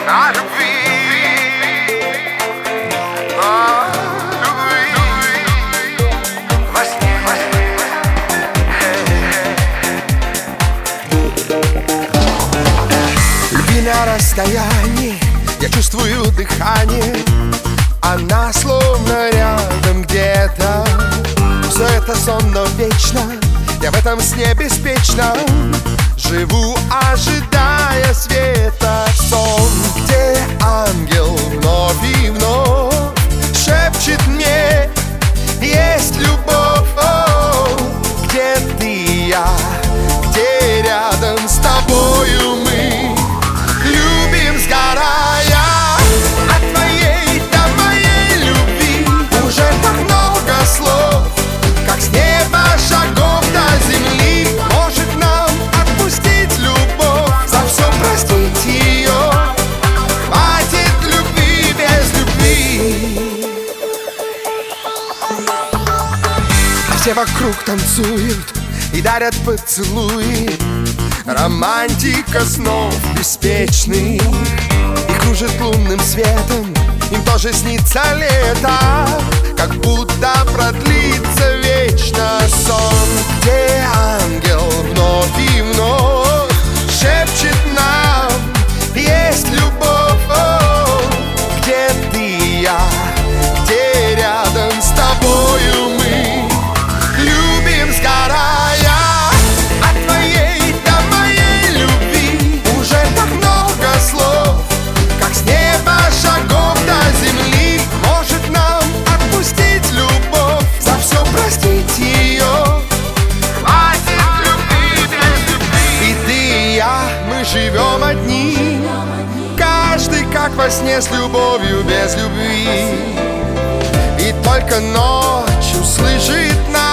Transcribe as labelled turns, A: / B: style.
A: о любви, о любви во сне.
B: Любви на расстоянии, я чувствую дыхание, она словно рядом где-то. Все это сон, но вечно я в этом сне беспечном живу, ожидая света. Сон, где ангел вновь и вновь шепчет мне: есть любовь. Где ты и я, где рядом с тобою мы любим, сгорая от твоей до моей любви. Уже так много слов, как с неба шагов до земли. Может нам отпустить любовь, за все простить ее. Хватит любви без любви. А все вокруг танцуют и дарят поцелуи. Романтика снов беспечных и кружит лунным светом. Им тоже снится лето, как будто продлится вечно. Сон, где ангел вновь и вновь шепчет нам: есть любовь. Где ты и я, где рядом с тобою мы любим, сгорая от твоей до моей любви. Уже так много слов, как с неба шагов до земли. Может нам отпустить любовь, за все простить ее. Хватит любви без любви. И ты и я, мы живем одни, каждый как во сне, с любовью без любви. И только ночью слышит нас